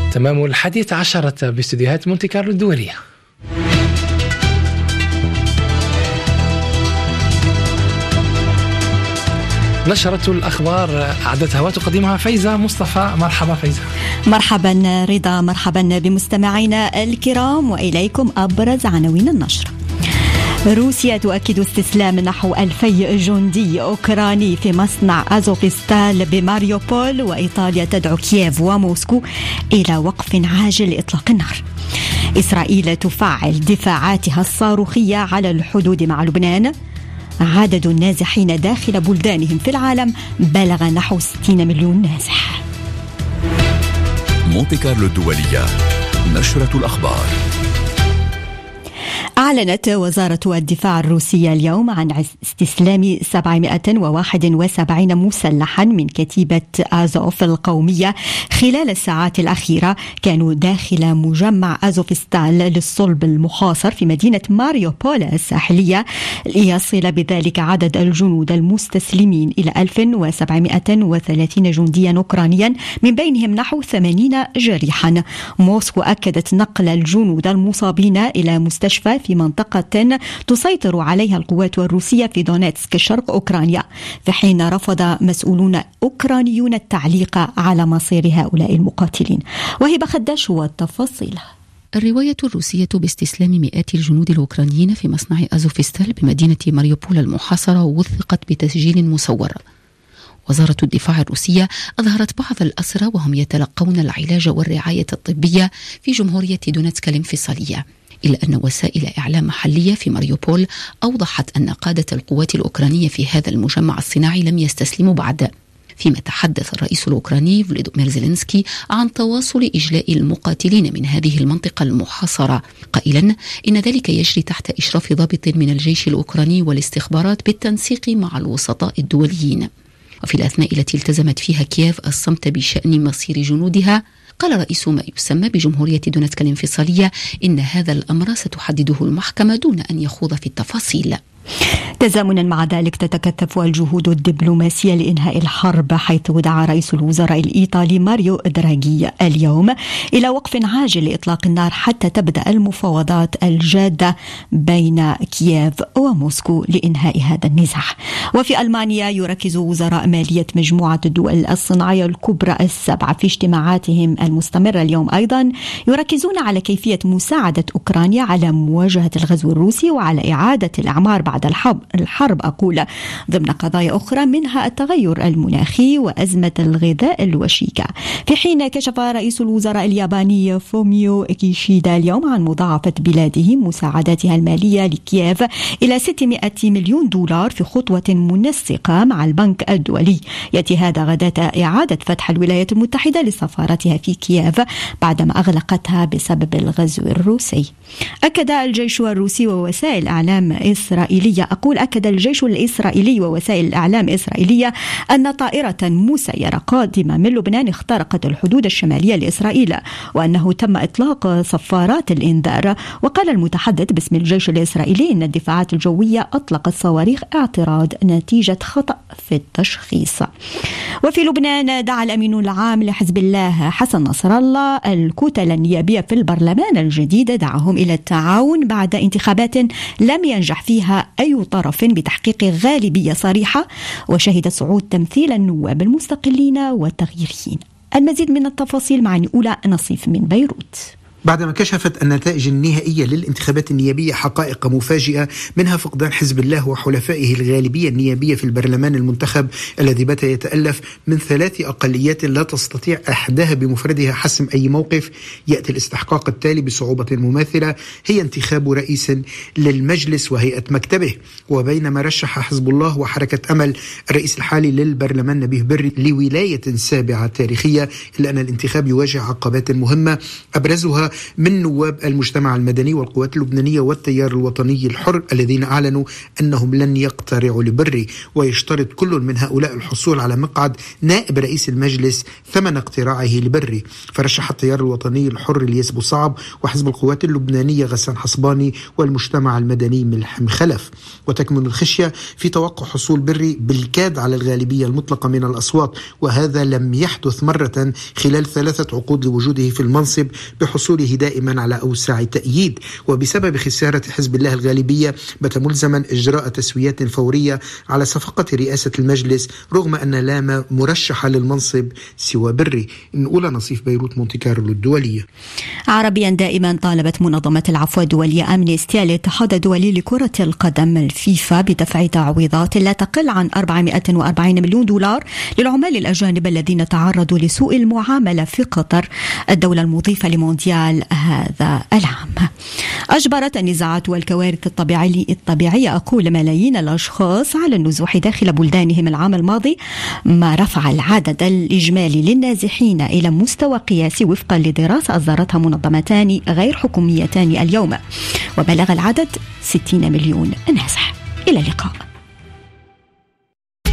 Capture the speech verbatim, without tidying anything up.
تمام الحادية عشرة باستديوهات مونتي كارلو الدولية. نشرة الأخبار أعدتها وتقدمها فايزة مصطفى. مرحبا فايزة. مرحبا رضا، مرحبا بمستمعينا الكرام، وإليكم أبرز عناوين النشر. روسيا تؤكد استسلام نحو ألفي جندي أوكراني في مصنع أزوفستال بماريوبول، وإيطاليا تدعو كييف وموسكو إلى وقف عاجل لإطلاق النار. إسرائيل تفعل دفاعاتها الصاروخية على الحدود مع لبنان. عدد النازحين داخل بلدانهم في العالم بلغ نحو ستين مليون نازح. مونتي كارلو الدولية، نشرة الأخبار. أعلنت وزارة الدفاع الروسية اليوم عن استسلام سبعمائة وواحد وسبعين مسلحا من كتيبة أزوف القومية خلال الساعات الأخيرة. كانوا داخل مجمع أزوفستال للصلب المحاصر في مدينة ماريوبول الساحلية، ليصل بذلك عدد الجنود المستسلمين إلى ألف وسبعمائة وثلاثين جنديا أوكرانيا، من بينهم نحو ثمانين جريحا. موسكو أكدت نقل الجنود المصابين إلى مستشفى في منطقة تسيطر عليها القوات الروسية في دونيتسك شرق أوكرانيا، في حين رفض مسؤولون أوكرانيون التعليق على مصير هؤلاء المقاتلين. وهبة خداش والتفاصيل. الرواية الروسية باستسلام مئات الجنود الأوكرانيين في مصنع أزوفستال بمدينة ماريوبول المحاصرة وثقت بتسجيل مصور. وزارة الدفاع الروسية أظهرت بعض الأسرى وهم يتلقون العلاج والرعاية الطبية في جمهورية دونيتسك الانفصالية، إلا أن وسائل إعلام محلية في ماريوبول أوضحت أن قادة القوات الأوكرانية في هذا المجمع الصناعي لم يستسلموا بعد، فيما تحدث الرئيس الأوكراني فلوديمير زيلينسكي عن تواصل إجلاء المقاتلين من هذه المنطقة المحاصرة، قائلا إن ذلك يجري تحت إشراف ضابط من الجيش الأوكراني والاستخبارات بالتنسيق مع الوسطاء الدوليين. وفي الأثناء التي التزمت فيها كييف الصمت بشأن مصير جنودها، قال رئيس ما يسمى بجمهورية دونيتسك الانفصالية إن هذا الأمر ستحدده المحكمة دون أن يخوض في التفاصيل. تزامنا مع ذلك تتكثف الجهود الدبلوماسية لإنهاء الحرب، حيث دعا رئيس الوزراء الإيطالي ماريو دراغي اليوم إلى وقف عاجل لإطلاق النار حتى تبدأ المفاوضات الجادة بين كييف وموسكو لإنهاء هذا النزاع. وفي ألمانيا يركز وزراء مالية مجموعة الدول الصناعية الكبرى السبعة في اجتماعاتهم المستمرة اليوم أيضا يركزون على كيفية مساعدة أوكرانيا على مواجهة الغزو الروسي وعلى إعادة الإعمار بعد الحرب الحرب أقول ضمن قضايا أخرى منها التغير المناخي وأزمة الغذاء الوشيكة. في حين كشف رئيس الوزراء الياباني فوميو كيشيدا اليوم عن مضاعفة بلاده مساعداتها المالية لكييف إلى ستمائة مليون دولار في خطوة منسقة مع البنك الدولي. يأتي هذا غداة إعادة فتح الولايات المتحدة لسفارتها في كييف بعدما أغلقتها بسبب الغزو الروسي. أكد الجيش الروسي ووسائل إعلام إسرائيلية أقول أكد الجيش الإسرائيلي ووسائل الإعلام الإسرائيلية أن طائرة مسيرة قادمة من لبنان اخترقت الحدود الشمالية لإسرائيل، وأنه تم إطلاق صفارات الإنذار. وقال المتحدث باسم الجيش الإسرائيلي أن الدفاعات الجوية أطلقت صواريخ اعتراض نتيجة خطأ في التشخيص. وفي لبنان دعا الأمين العام لحزب الله حسن نصر الله الكتل النيابية في البرلمان الجديد دعاهم إلى التعاون بعد انتخابات لم ينجح فيها أي طرف بتحقيق غالبية صريحة، وشهد صعود تمثيل النواب المستقلين والتغييريين. المزيد من التفاصيل مع أولى نصيف من بيروت. بعدما كشفت النتائج النهائية للانتخابات النيابية حقائق مفاجئة، منها فقدان حزب الله وحلفائه الغالبية النيابية في البرلمان المنتخب الذي بات يتألف من ثلاث أقليات لا تستطيع إحداها بمفردها حسم أي موقف. يأتي الاستحقاق التالي بصعوبة مماثلة، هي انتخاب رئيس للمجلس وهيئة مكتبه. وبينما رشح حزب الله وحركة أمل الرئيس الحالي للبرلمان نبيه بري لولاية سابعة تاريخية، إلا أن الانتخاب يواجه عقبات مهمة أبرزها النهضة من نواب المجتمع المدني والقوات اللبنانية والتيار الوطني الحر الذين أعلنوا أنهم لن يقترعوا لبري، ويشترط كل من هؤلاء الحصول على مقعد نائب رئيس المجلس ثمن اقتراعه لبري. فرشح التيار الوطني الحر الياس بوصعب وحزب القوات اللبنانية غسان حصباني والمجتمع المدني ملحم خلف. وتكمن الخشية في توقع حصول بري بالكاد على الغالبية المطلقة من الأصوات، وهذا لم يحدث مرة خلال ثلاثة عقود لوجوده في المنصب بحصوله دائما على أوسع تأييد. وبسبب خسارة حزب الله الغالبية بات ملزما إجراء تسويات فورية على صفقة رئاسة المجلس رغم أن لا مرشح للمنصب سوى بري. نقول نصيف بيروت مونتي كارلو الدولية. عربيا دائما طالبت منظمة العفو الدولية أمنستي الاتحاد الدولي لكرة القدم الفيفا بدفع تعويضات لا تقل عن أربعمائة وأربعين مليون دولار للعمال الأجانب الذين تعرضوا لسوء المعاملة في قطر الدولة المضيفة لمونديال هذا العام. أجبرت النزاعات والكوارث الطبيعية أقول ملايين الأشخاص على النزوح داخل بلدانهم العام الماضي، ما رفع العدد الإجمالي للنازحين إلى مستوى قياسي وفقا لدراسة أصدرتها منظمتان غير حكوميتان اليوم، وبلغ العدد ستين مليون نازح. إلى اللقاء.